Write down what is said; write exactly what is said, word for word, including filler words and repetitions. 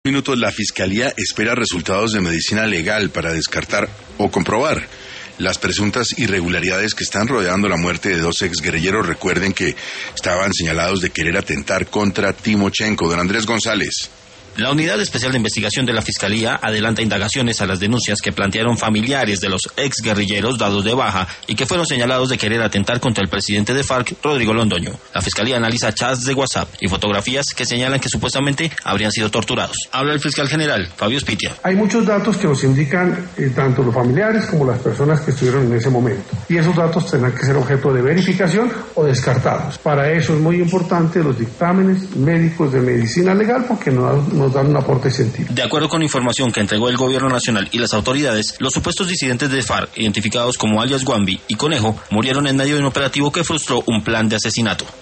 Minutos, la Fiscalía espera resultados de medicina legal para descartar o comprobar las presuntas irregularidades que están rodeando la muerte de dos exguerrilleros. Recuerden que estaban señalados de querer atentar contra Timochenko. Don Andrés González. La Unidad Especial de Investigación de la Fiscalía adelanta indagaciones a las denuncias que plantearon familiares de los exguerrilleros dados de baja y que fueron señalados de querer atentar contra el presidente de FARC, Rodrigo Londoño. La Fiscalía analiza chats de WhatsApp y fotografías que señalan que supuestamente habrían sido torturados. Habla el fiscal general, Fabio Spitia. Hay muchos datos que nos indican eh, tanto los familiares como las personas que estuvieron en ese momento. Y esos datos tendrán que ser objeto de verificación o descartados. Para eso es muy importante los dictámenes médicos de medicina legal porque nos, nos dan un aporte científico. De acuerdo con información que entregó el Gobierno Nacional y las autoridades, los supuestos disidentes de FARC, identificados como alias Guambi y Conejo, murieron en medio de un operativo que frustró un plan de asesinato.